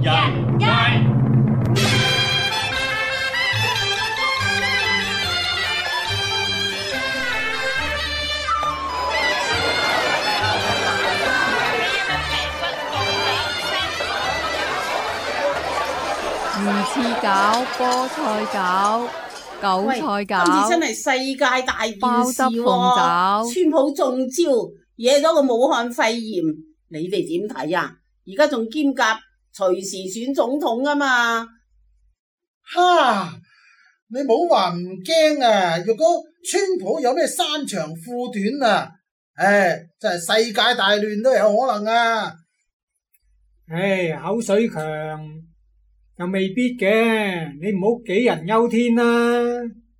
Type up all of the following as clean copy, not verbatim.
人街。 魚翅餃、菠菜餃、韭菜餃， 今次真係世界大件事包汁鳳爪， 川普中招，惹咗個武漢肺炎，你哋點睇啊？而家仲兼夾隨時選總統啊嘛！ 哈！你冇話唔驚啊！若果川普有咩山長褲短啊，真係世界大亂都有可能啊！ 口水強又未必嘅，你唔好杞人憂天啦。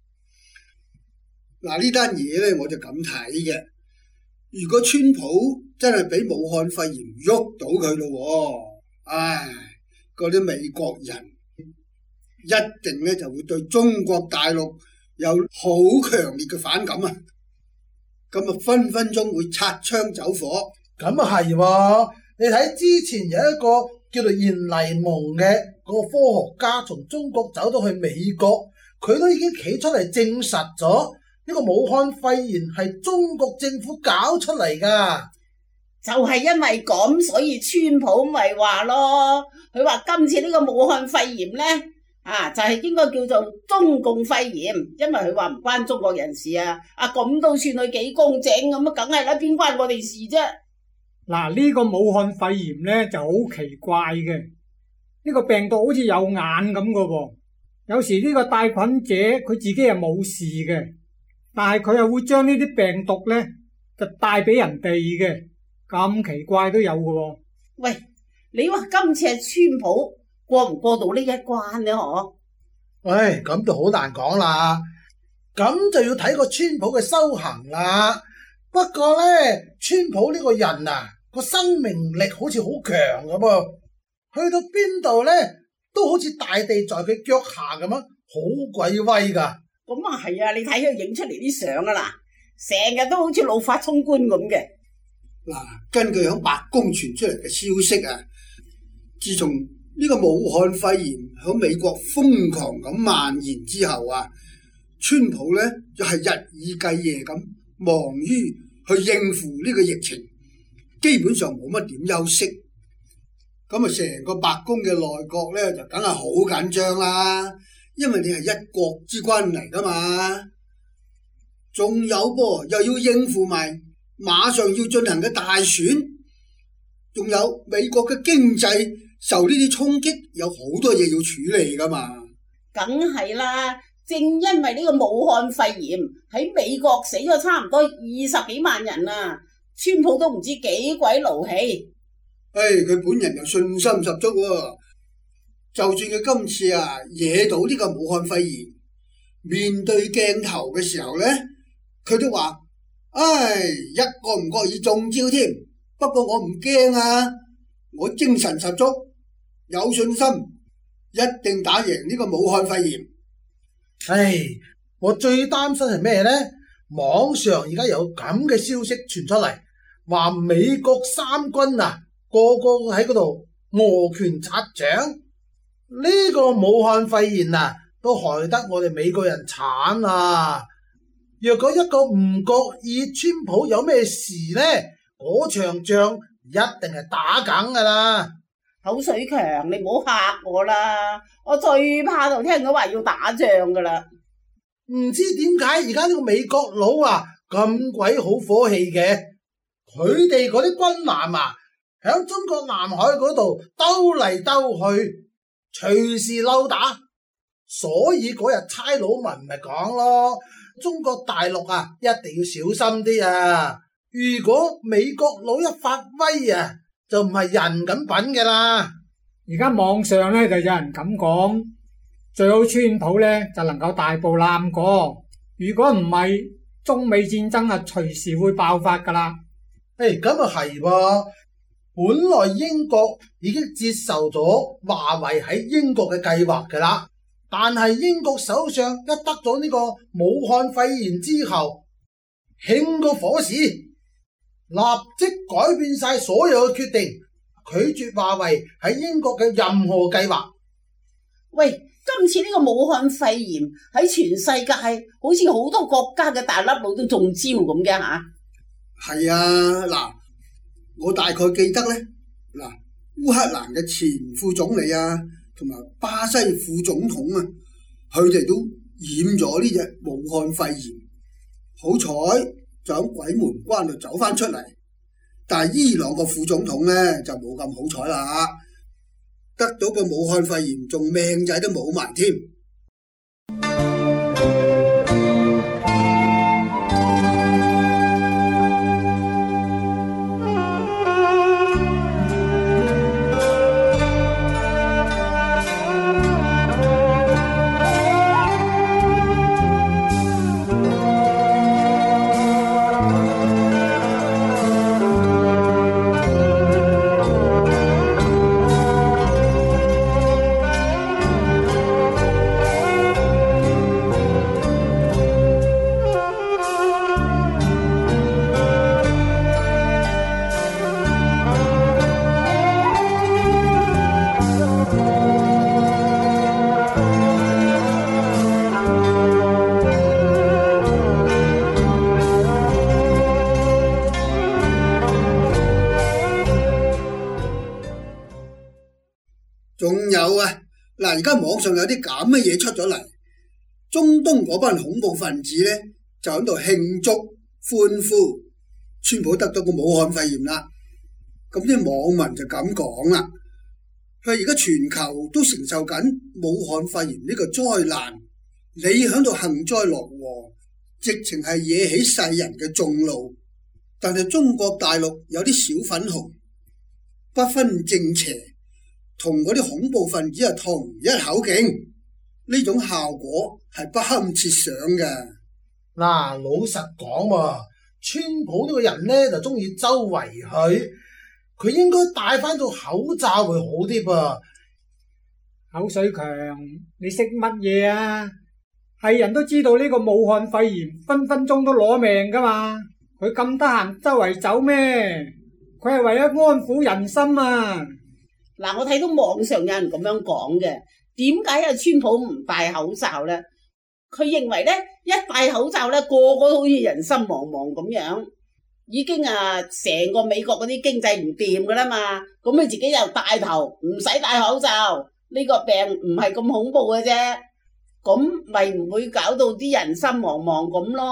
嗱，呢單嘢咧，我就咁睇嘅。如果川普真係俾武漢肺炎喐到佢咯，嗰啲美國人一定咧就會對中國大陸有好強烈嘅反感啊！咁啊，分分鐘會擦槍走火。 咁啊係喎，你睇之前有一個叫做嚴黎蒙嘅嗰個科學家從中國走到去美國，佢都已經企出嚟證實咗呢個武漢肺炎係中國政府搞出嚟噶。 就係因為咁，所以川普咪話咯，佢話今次呢個武漢肺炎呢，就係應該叫做中共肺炎，因為佢話唔關中國人事啊。咁都算佢幾公正咁啊，梗係啦，邊關我哋事啫？ 嗱，呢個武漢肺炎呢就好奇怪嘅，呢個病毒好似有眼咁嘅喎。有時呢個帶菌者佢自己係冇事嘅，但係佢又會將呢啲病毒呢就帶俾人哋嘅，咁奇怪都有嘅喎。 喂，你話今次係川普過唔過到呢一關呢？嗬？ 咁就好難講啦，咁就要睇個川普嘅修行啦。不過呢，川普呢個人啊，個生命力好似好強咁噃，去到邊度呢都好似大地在佢腳下咁樣，好鬼威噶。 咁啊係啊，你睇佢影出嚟啲相啊啦，成日都好似怒髮衝冠咁嘅。 嗱，根據響白宮傳出嚟嘅消息啊，自從呢個武漢肺炎響美國瘋狂咁蔓延之後啊，川普呢就係日以繼夜咁忙於去應付呢個疫情，基本上冇乜點休息。咁啊，成個白宮嘅內閣呢就梗係好緊張啦，因為你係一國之君嚟噶嘛。仲有噃，又要應付埋馬上要進行嘅大選，仲有美國嘅經濟受呢啲衝擊，有好多嘢要處理噶嘛。 梗係啦，正因為呢個武漢肺炎喺美國死咗差唔多20幾萬人啊，川普都唔知幾鬼勞氣。 佢本人又信心十足喎，就算佢今次惹到呢個武漢肺炎，面對鏡頭嘅時候呢，佢都話：一個唔覺意中招添，不過我唔驚啊，我精神十足，有信心，一定打贏呢個武漢肺炎。 我最擔心係咩呢？網上而家有咁嘅消息傳出嚟，話美國三軍個個喺嗰度摩拳擦掌，呢個武漢肺炎都害得我哋美國人慘啊！若果一個唔覺意川普有咩事呢，嗰場仗一定係打梗噶啦。 口水強，你唔好嚇我啦，我最怕就聽到話要打仗噶啦。 唔知點解而家呢個美國佬咁鬼好火氣嘅，佢哋嗰啲軍艦響中國南海嗰度兜嚟兜去，隨時溜打，所以嗰日差佬文咪講咯，中國大陸一定要小心啲啊！如果美國佬一發威就唔係人咁品嘅啦。 而家網上呢就有人咁講，最好川普呢就能夠大步攬過，如果唔係，中美戰爭隨時會爆發噶啦。 咁啊係喎。本來英國已經接受咗華為喺英國嘅計劃㗎啦，但係英國首相一得咗呢個武漢肺炎之後，興個火勢，立即改變晒所有嘅決定， 拒絕華為喺英國嘅任何計劃。 喂，今次呢個武漢肺炎喺全世界好似好多國家嘅大粒佬都中招咁嘅吓。 係啊，嗱，我大概記得呢，嗱，烏克蘭嘅前副總理啊，同埋巴西副總統啊，佢哋都染咗呢隻武漢肺炎，好彩就喺鬼門關度走翻出嚟。但係伊朗個副總統呢，就冇咁好彩啦，得到個武漢肺炎仲命仔都冇埋添。仲有啊，嗱，而家網上有啲咁嘅嘢出咗嚟，中東嗰班恐怖分子呢，就喺度慶祝歡呼，川普得到個武漢肺炎啦。咁啲網民就咁講啦，佢而家全球都承受緊武漢肺炎呢個災難，你喺度幸災樂禍，直情係惹起世人嘅眾怒。但係中國大陸有啲小粉紅，不分正邪，同嗰啲恐怖分子係同一口徑，呢種效果係不堪設想嘅。 嗱，老實講喎，川普呢個人呢就中意周圍去，佢應該戴翻個口罩會好啲噃。 口水強，你識乜嘢啊？係人都知道呢個武漢肺炎分分鐘都攞命噶嘛，佢咁得閒周圍走咩？佢係為咗安撫人心啊！ 嗱，我睇到網上有人咁樣講嘅，點解啊川普唔戴口罩呢？佢認為呢，一戴口罩呢，個個都好似人心惶惶咁樣，已經成個美國嗰啲經濟唔掂噶啦嘛，咁佢自己又帶頭唔使戴口罩，呢個病唔係咁恐怖嘅啫，咁咪唔會搞到啲人心惶惶咁咯。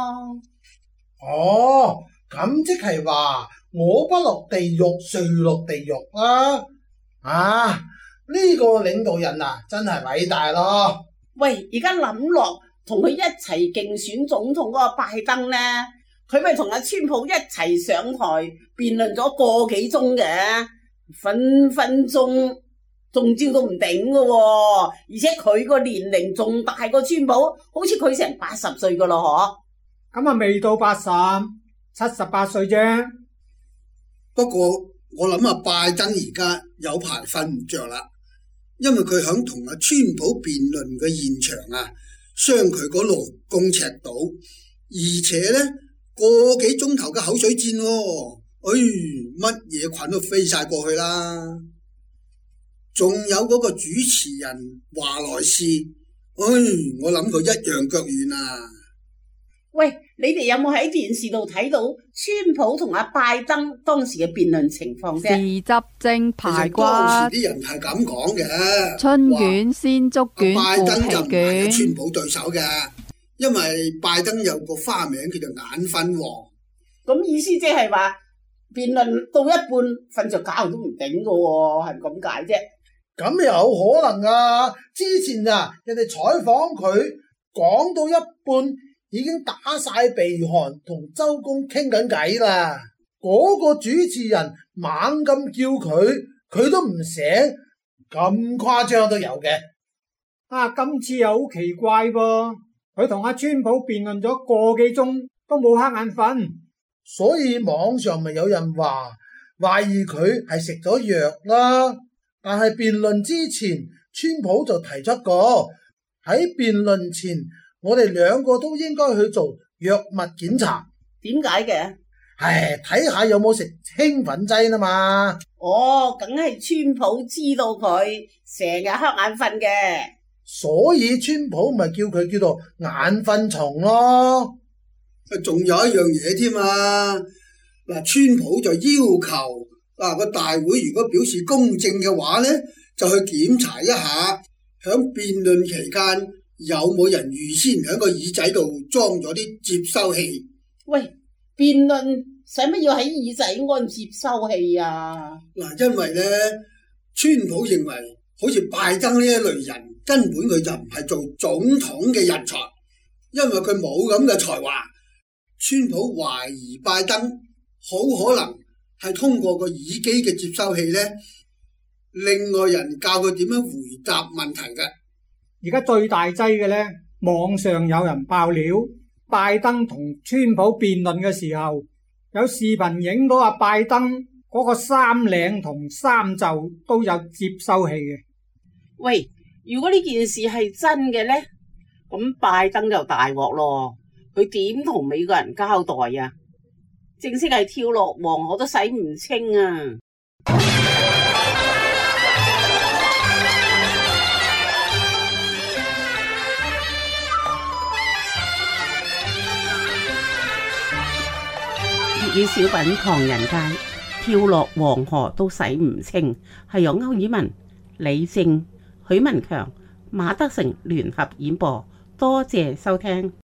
哦，咁即係話我不落地獄誰落地獄啊？啊，呢個領導人啊，真係偉大咯！ 喂，而家諗落同佢一齊競選總統嗰個拜登呢，佢咪同阿川普一齊上台辯論咗個幾鐘嘅，分分鐘中招都唔頂㗎喎，而且佢個年齡仲大過川普，好似佢成80歲㗎咯嗬？ 咁啊未到80， 78歲啫。 不過我諗拜登而家有排瞓唔着啦，因為佢響同阿川普辯論嘅現場啊，傷佢嗰6公尺度，而且呢個幾鐘頭嘅口水戰喎，乜嘢菌都飛晒過去啦。仲有嗰個主持人華萊士，我諗佢一樣腳軟啊。 喂，你哋有冇喺電視度睇到川普同阿拜登當時嘅辯論情況啫？ 豉汁蒸排骨， 當時啲人係咁講嘅， 春卷、鮮竹卷、 拜登就唔腐皮卷。 係川普對手嘅，因為拜登有個花名叫做眼瞓王。 咁意思即係話辯論到一半瞓着覺都唔頂噶喎，係咁解啫？ 咁有可能啊！之前人哋採訪佢講到一半，已經打晒鼻鼾，同周公傾緊偈啦。嗰個主持人猛咁叫佢，佢都唔醒，咁誇張都有嘅。 今次又好奇怪噃，佢同阿川普辯論咗個幾鐘都冇瞌眼瞓， 所以網上咪有人話懷疑佢係食咗藥啦。但係辯論之前，川普就提出過喺辯論前，我哋2個都應該去做藥物檢查。 點解嘅？ 唉，睇下有冇食興奮劑啦嘛。 哦，梗係川普知道佢成日瞌眼瞓嘅， 所以川普咪叫佢叫做眼瞓蟲咯。 仲有一樣嘢添啊！嗱，川普就要求個大會如果表示公正嘅話呢，就去檢查一下，響辯論期間有冇人預先喺個耳仔度裝咗啲接收器。 喂，辯論使乜要喺耳仔安接收器啊？ 嗱，因為呢，川普認為好似拜登呢一類人，根本佢就唔係做總統嘅人才，因為佢冇咁嘅才華。川普懷疑拜登好可能係通過個耳機嘅接收器呢，另外人教佢點樣回答問題嘅。 而家最大劑嘅呢，網上有人爆料，拜登同川普辯論嘅時候，有視頻影到拜登嗰個衫領同衫袖都有接收器嘅。 喂，如果呢件事係真嘅呢，咁拜登就大鑊咯，佢點同美國人交代啊？正式係跳落黃河都洗唔清啊！粵語小品《唐人街》，跳落黃河都洗唔清，係由歐爾文、李正、許文強、馬德成聯合演播，多謝收聽。